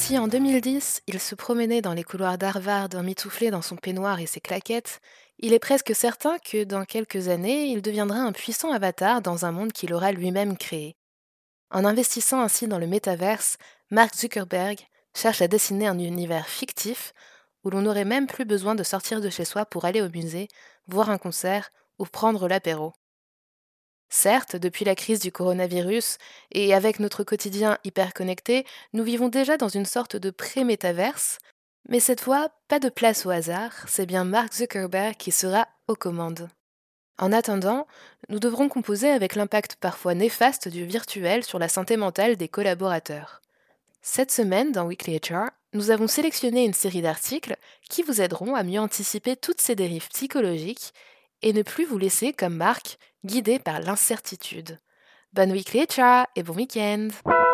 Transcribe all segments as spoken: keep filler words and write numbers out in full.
Si en deux mille dix, il se promenait dans les couloirs d'Harvard emmitouflé dans son peignoir et ses claquettes, il est presque certain que dans quelques années, il deviendra un puissant avatar dans un monde qu'il aura lui-même créé. En investissant ainsi dans le métaverse, Mark Zuckerberg cherche à dessiner un univers fictif où l'on n'aurait même plus besoin de sortir de chez soi pour aller au musée, voir un concert ou prendre l'apéro. Certes, depuis la crise du coronavirus et avec notre quotidien hyper connecté, nous vivons déjà dans une sorte de pré-métaverse, mais cette fois, pas de place au hasard, c'est bien Mark Zuckerberg qui sera aux commandes. En attendant, nous devrons composer avec l'impact parfois néfaste du virtuel sur la santé mentale des collaborateurs. Cette semaine, dans Weekly H R, nous avons sélectionné une série d'articles qui vous aideront à mieux anticiper toutes ces dérives psychologiques et ne plus vous laisser, comme Marc, guidé par l'incertitude. Bonne Weekly H R et bon week-end!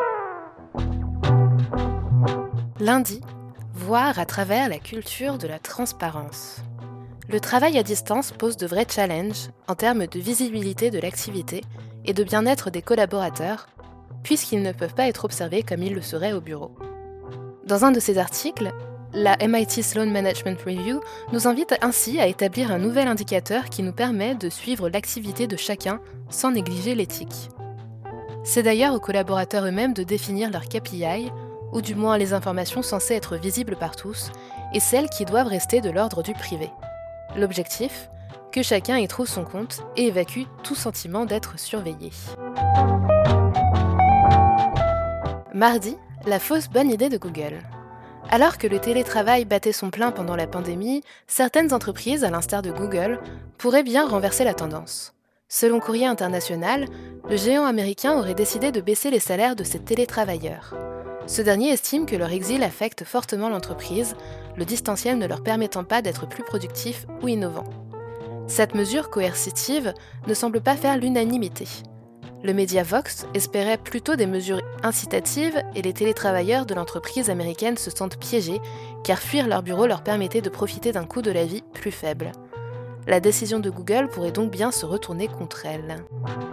Lundi, voir à travers la culture de la transparence. Le travail à distance pose de vrais challenges en termes de visibilité de l'activité et de bien-être des collaborateurs, puisqu'ils ne peuvent pas être observés comme ils le seraient au bureau. Dans un de ces articles, la M I T Sloan Management Review nous invite ainsi à établir un nouvel indicateur qui nous permet de suivre l'activité de chacun sans négliger l'éthique. C'est d'ailleurs aux collaborateurs eux-mêmes de définir leur K P I, ou du moins les informations censées être visibles par tous, et celles qui doivent rester de l'ordre du privé. L'objectif, que chacun y trouve son compte et évacue tout sentiment d'être surveillé. Mardi, la fausse bonne idée de Google. Alors que le télétravail battait son plein pendant la pandémie, certaines entreprises, à l'instar de Google, pourraient bien renverser la tendance. Selon Courrier International, le géant américain aurait décidé de baisser les salaires de ses télétravailleurs. Ce dernier estime que leur exil affecte fortement l'entreprise, le distanciel ne leur permettant pas d'être plus productifs ou innovants. Cette mesure coercitive ne semble pas faire l'unanimité. Le média Vox espérait plutôt des mesures incitatives et les télétravailleurs de l'entreprise américaine se sentent piégés car fuir leur bureau leur permettait de profiter d'un coût de la vie plus faible. La décision de Google pourrait donc bien se retourner contre elle.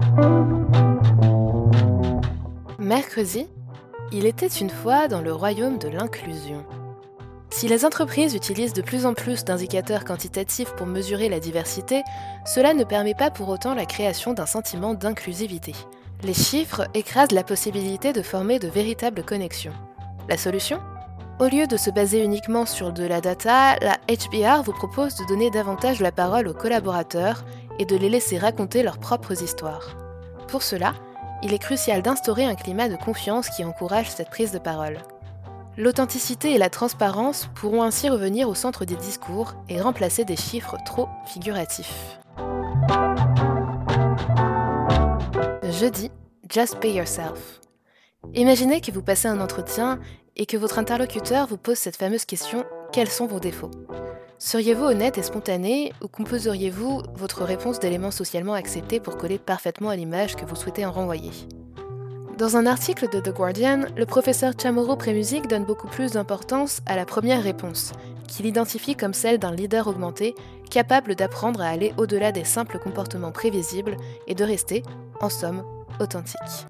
Mercredi, il était une fois dans le royaume de l'inclusion. Si les entreprises utilisent de plus en plus d'indicateurs quantitatifs pour mesurer la diversité, cela ne permet pas pour autant la création d'un sentiment d'inclusivité. Les chiffres écrasent la possibilité de former de véritables connexions. La solution ? Au lieu de se baser uniquement sur de la data, la H B R vous propose de donner davantage la parole aux collaborateurs et de les laisser raconter leurs propres histoires. Pour cela, il est crucial d'instaurer un climat de confiance qui encourage cette prise de parole. L'authenticité et la transparence pourront ainsi revenir au centre des discours et remplacer des chiffres trop figuratifs. Jeudi, just pay yourself. Imaginez que vous passez un entretien et que votre interlocuteur vous pose cette fameuse question « Quels sont vos défauts ?» Seriez-vous honnête et spontané ou composeriez-vous votre réponse d'éléments socialement acceptés pour coller parfaitement à l'image que vous souhaitez en renvoyer ? Dans un article de The Guardian, le professeur Chamorro Prémusic donne beaucoup plus d'importance à la première réponse, qu'il identifie comme celle d'un leader augmenté, capable d'apprendre à aller au-delà des simples comportements prévisibles et de rester, en somme, authentique.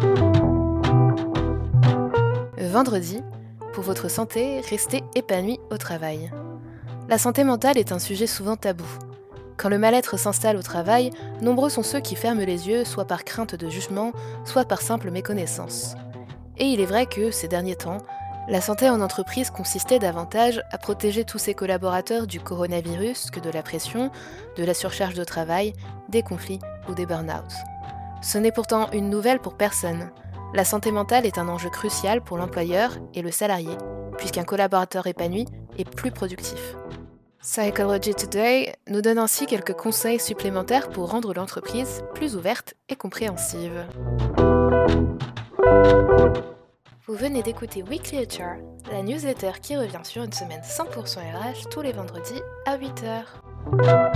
Vendredi, pour votre santé, restez épanoui au travail. La santé mentale est un sujet souvent tabou. Quand le mal-être s'installe au travail, nombreux sont ceux qui ferment les yeux, soit par crainte de jugement, soit par simple méconnaissance. Et il est vrai que, ces derniers temps, la santé en entreprise consistait davantage à protéger tous ses collaborateurs du coronavirus que de la pression, de la surcharge de travail, des conflits ou des burn-out. Ce n'est pourtant une nouvelle pour personne. La santé mentale est un enjeu crucial pour l'employeur et le salarié, puisqu'un collaborateur épanoui est plus productif. Psychology Today nous donne ainsi quelques conseils supplémentaires pour rendre l'entreprise plus ouverte et compréhensive. Vous venez d'écouter Weekly H R, la newsletter qui revient sur une semaine cent pour cent R H tous les vendredis à huit heures.